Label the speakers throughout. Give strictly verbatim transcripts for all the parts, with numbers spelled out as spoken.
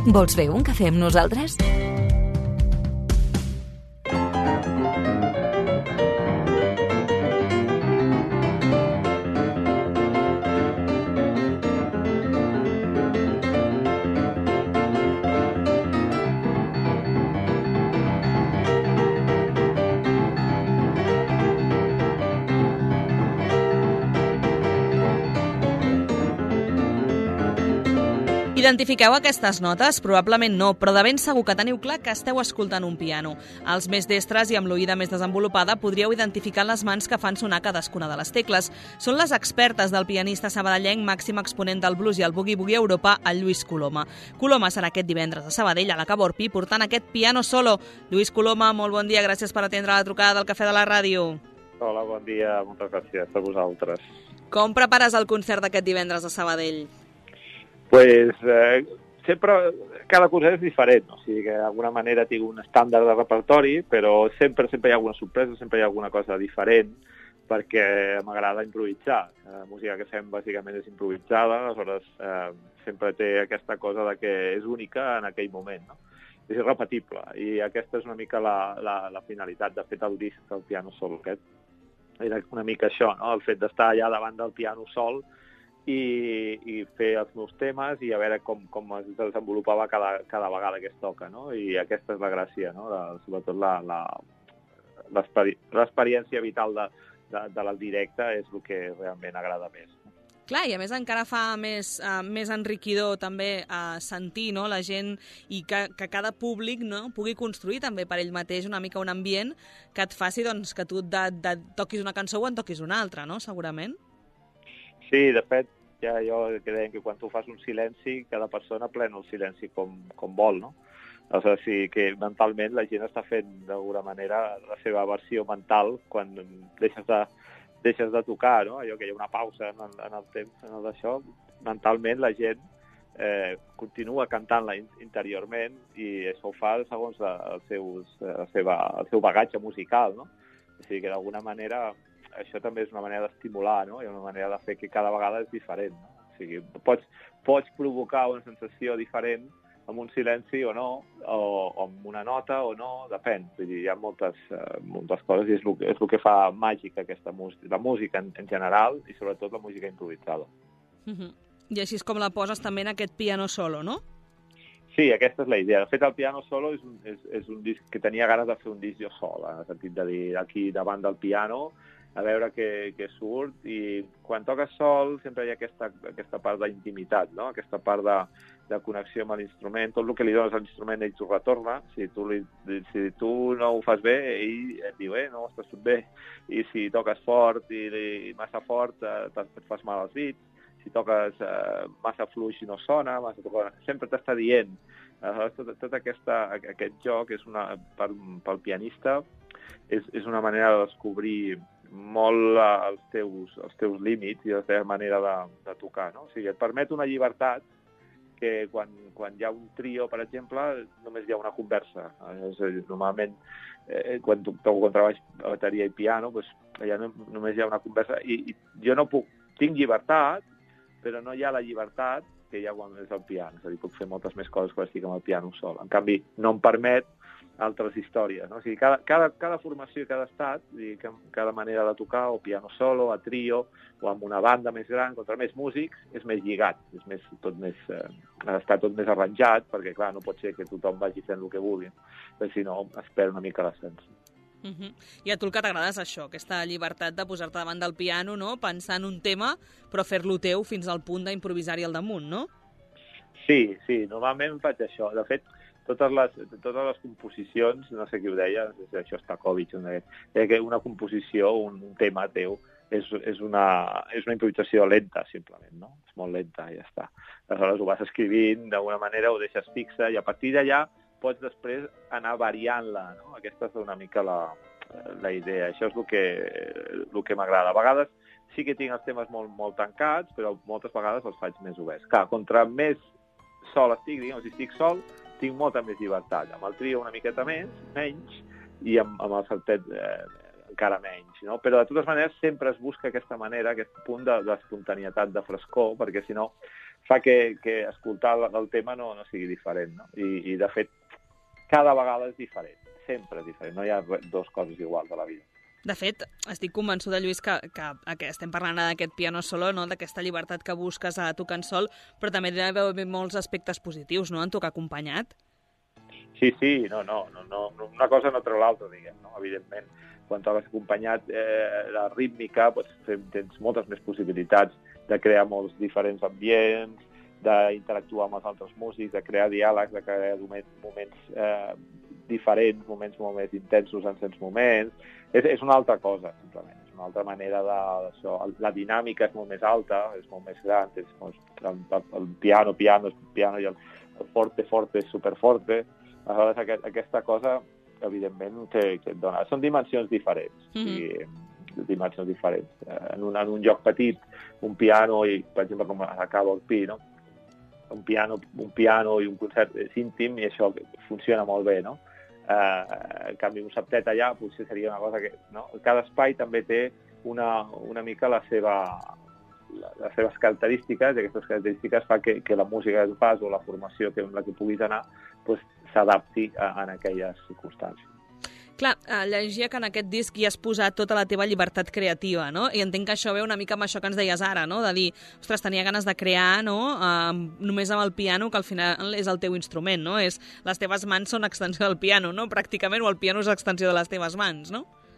Speaker 1: Vols fer un cafè amb nosaltres?
Speaker 2: Identifiqueu aquestes notes? Probablement no, però de ben segur que teniu clar que esteu escoltant un piano. Els més destres i amb l'oïda més desenvolupada podríeu identificar les mans que fan sonar cadascuna de les tecles. Són les expertes del pianista sabadellenc, màxim exponent del blues i el boogie-woogie a Europa, el Lluís Coloma. Coloma serà aquest divendres a Sabadell, a la Caborpi, portant aquest piano solo. Lluís Coloma, molt bon dia, gràcies per atendre la trucada del Cafè de la Ràdio.
Speaker 3: Hola, bon dia, moltes gràcies a vosaltres.
Speaker 2: Com prepares el concert d'aquest divendres a Sabadell?
Speaker 3: Pues, eh, sempre, cada concert és diferent, o sigui que d'alguna manera tinc un estàndard de repertori, però sempre sempre hi ha alguna sorpresa, sempre hi ha alguna cosa diferent, perquè m'agrada improvisar. La música que fem bàsicament és improvisada, aleshores eh, sempre té aquesta cosa de que és única en aquell moment, no? És irrepetible, i aquesta és una mica la, la, la finalitat. De fet, el disc del piano sol aquest era una mica això, no? El fet d'estar allà davant del piano sol I, i fer els meus temes i a veure com, com es desenvolupava cada, cada vegada que es toca, no? I aquesta és la gràcia, no? De, sobretot l'experiència vital de, de, de la directa és el que realment agrada més.
Speaker 2: Clar, i a més encara fa més, uh, més enriquidor també uh, sentir, no?, la gent i que, que cada públic, no?, pugui construir també per ell mateix una mica un ambient que et faci doncs, que tu de, de, toquis una cançó o en toquis una altra, no?, segurament.
Speaker 3: Sí, de fet, ja jo que deien que quan tu fas un silenci, cada persona pren el silenci com, com vol, no? O sigui, sí que mentalment la gent està fent d'alguna manera la seva versió mental quan deixes de, deixes de tocar, no? Allò que hi ha una pausa en el, en el temps, en el d'això, mentalment la gent eh, continua cantant-la interiorment i això ho fa segons els seus, la seva, el seu bagatge musical, no? O sigui que d'alguna manera això també és una manera d'estimular, no? I una manera de fer que cada vegada és diferent, no? O sigui, pots, pots provocar una sensació diferent amb un silenci o no, o, o amb una nota o no, depèn. Vull dir, hi ha moltes, uh, moltes coses i és el, és el que fa màgica aquesta música, la música en, en general i sobretot la música improvisada.
Speaker 2: Uh-huh. I així és com la poses també en aquest piano solo, no?
Speaker 3: Sí, aquesta és la idea. De fet, el piano solo és un, és, és un disc que tenia ganes de fer un disc jo sol, en el sentit de dir aquí davant del piano a veure què, què surt, i quan toques sol sempre hi ha aquesta, aquesta part d'intimitat, no? Aquesta part de, de connexió amb l'instrument, tot el que li dones a l'instrument ell t'ho retorna, si tu, li, si tu no ho fas bé, ell et diu, eh, no ho estàs fent bé, i si toques fort i, i massa fort eh, et fas mal als dits, si toques eh, massa fluix i no sona, massa toca... sempre t'està dient. Aleshores, tot, tot aquesta, aquest joc és una, per, pel pianista és, és una manera de descobrir molt els teus, els teus límits i la teva manera de, de tocar, no? O sigui, et permet una llibertat que quan, quan hi ha un trio, per exemple, només hi ha una conversa. És a dir, normalment, eh, quan toco contrabaix, bateria i piano, doncs, allà no, només hi ha una conversa. I, i jo no puc... Tinc llibertat, però no hi ha la llibertat que hi ha quan és el piano. És a dir, puc fer moltes més coses quan estic amb el piano sol. En canvi, no em permet altres històries, no? O sigui, cada, cada, cada formació i cada estat, i cada manera de tocar, o piano solo, a trio, o amb una banda més gran, contra més músics, és més lligat, és més, tot més, eh, està tot més arranjat, perquè, clar, no pot ser que tothom vagi fent el que vulgui, perquè si no es perd una mica l'essència.
Speaker 2: Uh-huh. I a tu el que t'agrada és això, aquesta llibertat de posar-te davant del piano, no?, pensar en un tema, però fer-lo teu fins al punt d'improvisar-hi al damunt, no?
Speaker 3: Sí, sí, normalment faig això. De fet, totes les, totes les composicions, no sé qui ho deia, això està Covid, deia que una composició, un, un tema teu, és, és, una, és una improvisació lenta, simplement, no? És molt lenta, i ja està. Aleshores ho vas escrivint d'alguna manera, ho deixes fixa, i a partir d'allà pots després anar variant-la, no? Aquesta és una mica la, la idea. Això és el que, el que m'agrada. A vegades sí que tinc els temes molt, molt tancats, però moltes vegades els faig més oberts. Clar, contra més sol estic, diguem, si estic sol, tinc molta més llibertat. Amb el trio una miqueta més, menys, i amb, amb el saltet eh, encara menys, no? Però de totes maneres sempre es busca aquesta manera, aquest punt d'espontanietat, de, de frescor, perquè si no fa que, que escoltar el tema no, no sigui diferent, no? I, I, de fet, cada vegada és diferent, sempre és diferent, no hi ha dues coses iguals a la vida.
Speaker 2: De fet, estic convençuda, Lluís, que, que, que estem parlant d'aquest piano solo, no? D'aquesta llibertat que busques a tocant sol, però també hi ha molts aspectes positius, no?, en tocar acompanyat.
Speaker 3: Sí, sí, no, no, no, no una cosa no treu l'altra, diguem, no? Evidentment, quan toques acompanyat eh, la rítmica, doncs, tens moltes més possibilitats de crear molts diferents ambients, d'interactuar amb els altres músics, de crear diàlegs, de crear moments eh, diferents, moments molt més intensos en certs moments. És, és una altra cosa, simplement. És una altra manera d'això. La dinàmica és molt més alta, és molt més gran. És, el, el, el piano, piano, és piano i el, el forte, forte, és superforte. Aleshores, aquest, aquesta cosa, evidentment, que, que et dona. Són dimensions diferents. Mm-hmm. I, dimensions diferents. En un, en un lloc petit, un piano, i, per exemple, com acaba el Pi, no? Un piano, un piano i un concert és íntim i això funciona molt bé, no? Eh, en canvi, un septet allà potser seria una cosa que... No? Cada espai també té una, una mica la seva, la, les seves característiques, i aquestes característiques fa que, que la música que tu fas o la formació que, en la que puguis anar pues, s'adapti a, a aquelles circumstàncies.
Speaker 2: Clar, llegia que en aquest disc hi has posat tota la teva llibertat creativa, no? I entenc que això ve una mica amb això que ens deies ara, no? De dir, ostres, tenia ganes de crear, no? Uh, només amb el piano, que al final és el teu instrument, no? És, les teves mans són extensió del piano, no? Pràcticament, o el piano és extensió de les teves mans, no?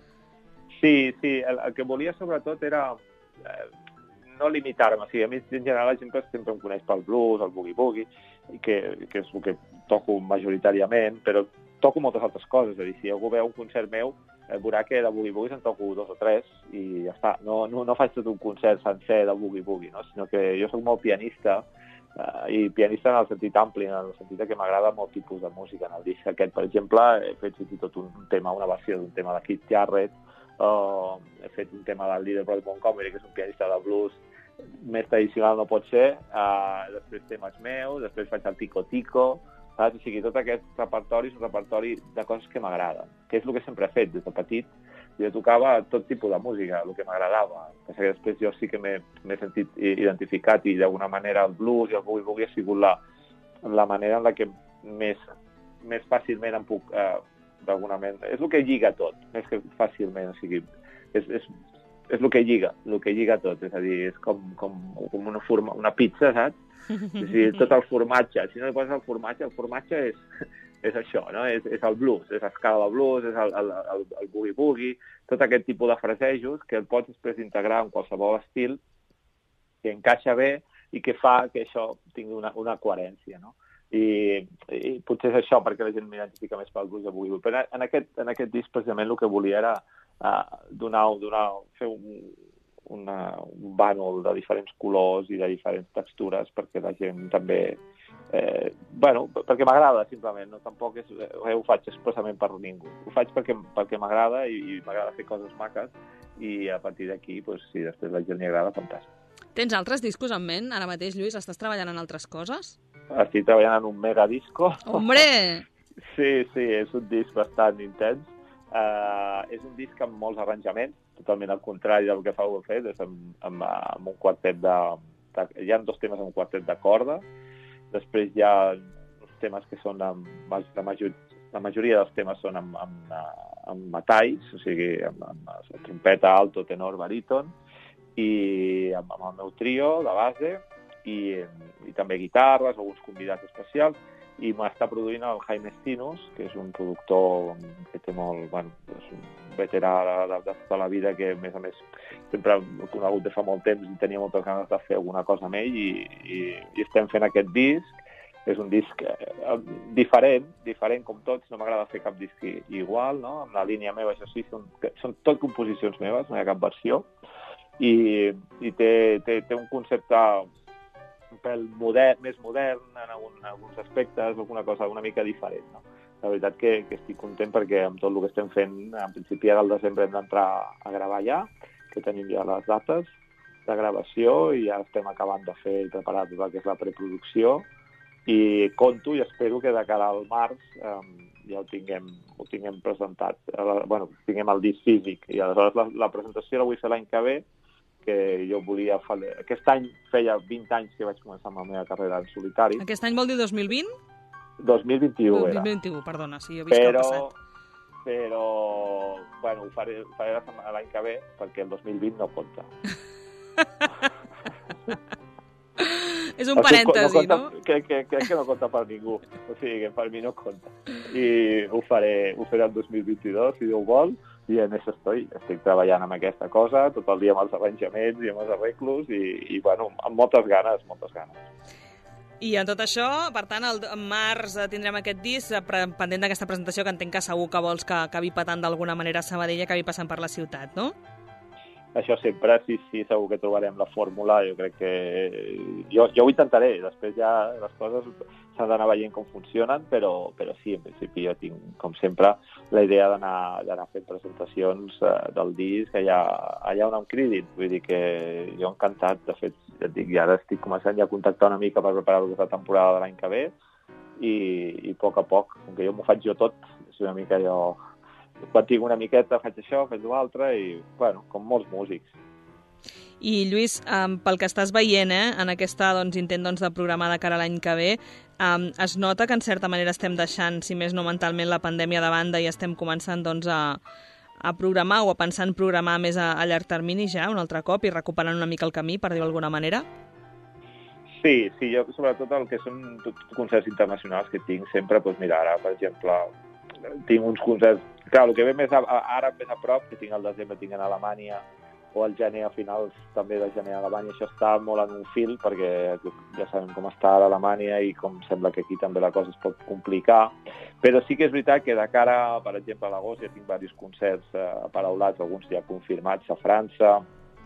Speaker 3: Sí, sí. El, el que volia sobretot era eh, no limitar-me. O sigui, a mi, en general, la gent sempre em coneix pel blues, el boogie-boogie, que, que és el que toco majoritàriament, però toco moltes altres coses, és a dir, si algú veu un concert meu, eh, veurà que de boogie-boogies en toco dos o tres i ja està. No, no, no faig tot un concert sencer de boogie-boogie, no? Sinó que jo soc molt pianista, eh, i pianista en el sentit ampli, en el sentit que m'agrada molt tipus de música. En el disc aquest, per exemple, he fet fins i tot un tema, una versió d'un tema de Keith Jarrett, uh, he fet un tema del líder Brody Montgomery, que és un pianista de blues més tradicional no pot ser, uh, després temes meus, després faig el Tico Tico, saps? O sigui, tot aquest repertori és un repertori de coses que m'agraden, que és el que sempre he fet des de petit. Jo tocava tot tipus de música, el que m'agradava. Que després jo sí que m'he sentit identificat i d'alguna manera el blues i el boogie-boogie ha sigut la, la manera en la que més, més fàcilment em puc, eh, d'alguna manera... És el que lliga tot, més que fàcilment, o sigui, és, és, és el que lliga, el que lliga tot, és a dir, és com, com, com una, forma, una pizza, saps? O sigui, tot el formatge. Si no li poses el formatge, el formatge és, és això, no? És, és el blues, és l'escala de blues, és el, el, el, el boogie-boogie, tot aquest tipus de frasejos que el pots després integrar en qualsevol estil que encaixa bé i que fa que això tingui una, una coherència, no? I, i potser és això perquè la gent m'identifica més pel blues i el boogie-boogie. Però en aquest, en aquest disc, precisament, el que volia era uh, donar, donar, fer un... Una, un bànol de diferents colors i de diferents textures perquè la gent també... Eh, bueno, perquè m'agrada, simplement. No? Tampoc és, eh, ho faig expressament per ningú. Ho faig perquè, perquè m'agrada i, i m'agrada fer coses maques i a partir d'aquí, pues, si després la gent li agrada, fantàstic.
Speaker 2: Tens altres discos en ment ara mateix, Lluís? Estàs treballant en altres coses?
Speaker 3: Estic treballant en un megadisco.
Speaker 2: Hombre!
Speaker 3: Sí, sí, és un disc bastant intens. Uh, és un disc amb molts arranjaments, totalment al contrari del que fa ho he fet, és amb, amb, amb un quartet de, de... Hi ha dos temes amb un quartet de corda, després hi ha uns temes que són amb... La, major, la majoria dels temes són amb, amb, amb metalls, o sigui, amb, amb trompeta, alto, tenor, baríton, i amb, amb el meu trio de base, i, i també guitarres, alguns convidats especials, i m'està produint el Jaime Stinus, que és un productor que té molt, bueno, és un veterà de, de, de tota la vida que, a més a més, sempre l'he conegut de fa molt temps i tenia moltes ganes de fer alguna cosa amb ell i, i, i estem fent aquest disc. És un disc eh, diferent, diferent com tots, no m'agrada fer cap disc igual, no? Amb la línia meva, això sí, són, són tot composicions meves, no hi ha cap versió, i, i té, té, té un concepte un pèl modern, més modern en, algun, en alguns aspectes, alguna cosa una mica diferent, no? La veritat que, que estic content perquè amb tot el que estem fent, en principi ara al desembre hem d'entrar a gravar ja, que tenim ja les dates de gravació i ja estem acabant de fer i preparar tot el que és la preproducció i conto i espero que de cara al març eh, ja ho tinguem, ho tinguem presentat, bueno, tinguem el disc físic i aleshores la, la presentació la vull fer l'any que ve, que jo volia... Aquest any feia vint anys que vaig començar amb la meva carrera en solitari.
Speaker 2: Aquest any vol dir dos mil vint?
Speaker 3: dos mil vint-i-u era.
Speaker 2: dos mil vint-i-u, perdona, sí, jo he vist
Speaker 3: però,
Speaker 2: que ha passat.
Speaker 3: Però, bueno, ho faré, ho faré l'any que ve, perquè el dos mil vint no compta.
Speaker 2: És un parèntesi, no?
Speaker 3: no? Crec que, que, que no compta per ningú. O sigui, que per mi no compta. I ho faré, ho faré el dos mil vint-i-dos, si Déu vol, i en això estoy. Estic treballant amb aquesta cosa, tot el dia amb els arranjaments i amb els arreglos, i, i bueno, amb moltes ganes, moltes ganes.
Speaker 2: I en tot això, per tant, el, en març tindrem aquest disc pendent d'aquesta presentació, que entenc que segur que vols que acabi patant d'alguna manera a Sabadell i acabi passant per la ciutat, no?
Speaker 3: Això sempre, sí, sí, segur que trobarem la fórmula. Jo crec que... Jo, jo ho intentaré, després ja les coses s'han d'anar veient com funcionen, però, però sí, en principi jo tinc, com sempre, la idea d'anar d'anar fent presentacions eh, del disc allà, allà on em cridin. Vull dir que jo encantat, de fet, ja et dic, ja ara estic començant ja a contactar una mica per preparar aquesta temporada de l'any que ve, i, i a poc a poc, com que jo m'ho faig jo tot, és una mica jo... Quan tinc una miqueta faig això, faig l'altre, i, bueno, com molts músics.
Speaker 2: I, Lluís, um, pel que estàs veient, eh, en aquesta doncs, intent doncs, de programar de cara a l'any que ve, um, es nota que, en certa manera, estem deixant, si més no mentalment, la pandèmia de banda i estem començant doncs, a, a programar o a pensar en programar més a, a llarg termini ja, un altre cop, i recuperant una mica el camí, per dir-ho d'alguna manera?
Speaker 3: Sí, sí, jo sobretot el que són concerts internacionals que tinc sempre, doncs mira, ara, per exemple, tinc uns concerts... Clar, el que ve més a, ara més a prop, que tinc al desembre, tinc en Alemanya, o al gener, a finals també de gener a Alemanya, això està molt en un fil, perquè ja sabem com està a Alemanya i com sembla que aquí també la cosa es pot complicar. Però sí que és veritat que de cara, per exemple, a l'agost ja tinc diversos concerts eh, paraulats, alguns ja confirmats a França,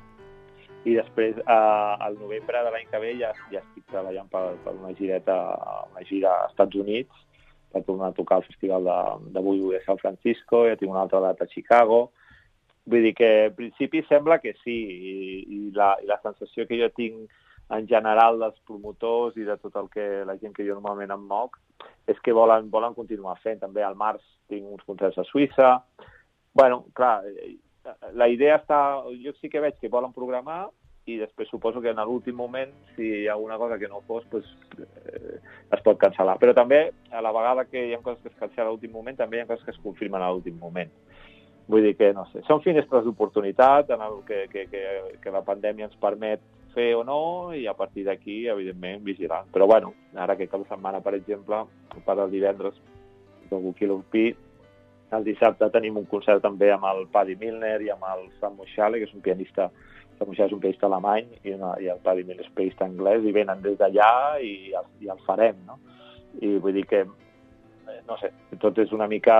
Speaker 3: i després eh, al novembre de l'any que ve ja, ja estic treballant per, per una gireta, una gira als Estats Units, per tornar a tocar al Festival de, de Bullo de San Francisco, ja tinc una altra data a Chicago. Vull dir que, en principi, sembla que sí, i, i, la, i la sensació que jo tinc en general dels promotors i de tot el que la gent que jo normalment em moc és que volen, volen continuar fent. També al març tinc uns concerts a Suïssa. Bueno, clar, la idea està... Jo sí que veig que volen programar, i després suposo que en l'últim moment, si hi ha alguna cosa que no fos, pues, eh, es pot cancel·lar. Però també, a la vegada que hi ha coses que es cancel·len a l'últim moment, també hi ha coses que es confirmen a l'últim moment. Vull dir que, no sé, són finestres d'oportunitat en el que, que, que, que la pandèmia ens permet fer o no, i a partir d'aquí, evidentment, vigilar. Però, bueno, ara que cada setmana, per exemple, per el divendres del Kilo Pi, el dissabte tenim un concert també amb el Paddy Milner i amb el Sam Moschale, que és un pianista és un pianista alemany, i, una, i el Paddy Milner és pianista anglès, i venen des d'allà i, i el farem, no? I vull dir que, no sé, tot és una mica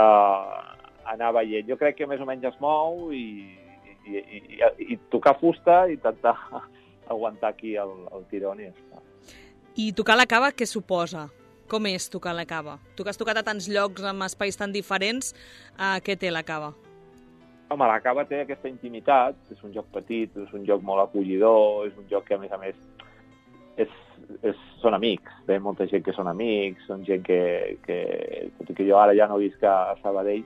Speaker 3: anar veient. Jo crec que més o menys es mou i, i, i, i, i tocar fusta i intentar aguantar aquí el, el tirón i ja està.
Speaker 2: I tocar la cava, què suposa? Com és tocar la cava? Tu que has tocat a tants llocs amb espais tan diferents, eh, què té la cava?
Speaker 3: Home, la cava té aquesta intimitat, és un lloc petit, és un lloc molt acollidor, és un lloc que, a més a més, és, és, són amics. Té molta gent que són amics, són gent que, que tot i que jo ara ja no visc a Sabadell,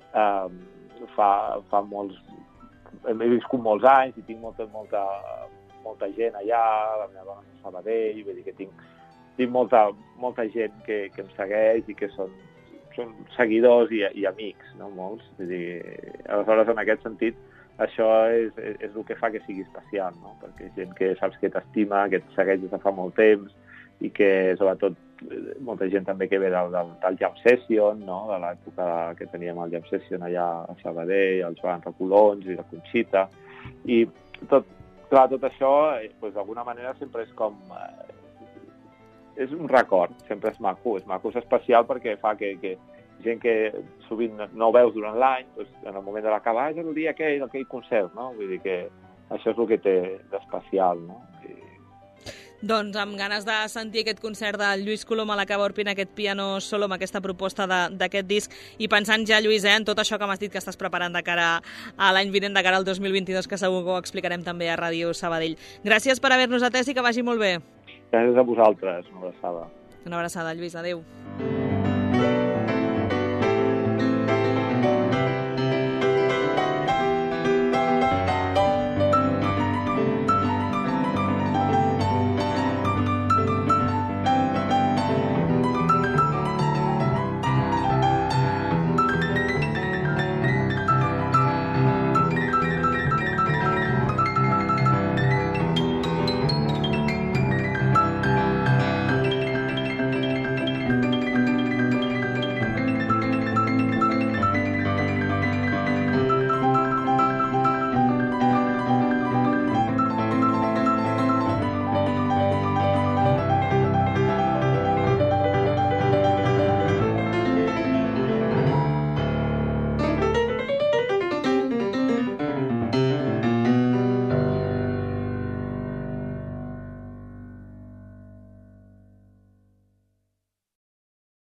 Speaker 3: eh, fa, fa molts... He viscut molts anys i tinc molta, molta, molta gent allà, la meva dona és a Sabadell, vull dir que tinc, tinc molta, molta gent que, que em segueix i que són... són seguidors i, i amics, no? Molts. Vull dir, aleshores, en aquest sentit, això és, és, és el que fa que sigui especial, no? Perquè gent que saps que t'estima, que et segueix des de fa molt temps, i que, sobretot, molta gent també que ve del, del, del Jam Session, no? De l'època que teníem el Jam Session allà a Sabadell, el Joan Recolons i la Conxita. I tot, clar, tot això, doncs, d'alguna manera, sempre és com... Eh, és un record, sempre és maco, és maco, és especial perquè fa que, que gent que sovint no veus durant l'any, doncs, en el moment de la cava, és el dia aquell, aquell concert, no? Vull dir que això és el que té d'especial, no? I...
Speaker 2: Doncs amb ganes de sentir aquest concert de Lluís Colom a la Cava Orpina, aquest piano solo amb aquesta proposta d'aquest disc, i pensant ja, Lluís, eh, en tot això que m'has dit que estàs preparant de cara a l'any vinent, de cara al dos mil vint-i-dos, que segur que ho explicarem també a Ràdio Sabadell. Gràcies per haver-nos atès i que vagi molt bé.
Speaker 3: Gràcies a vosaltres, una abraçada.
Speaker 2: Una abraçada, Lluís, adéu.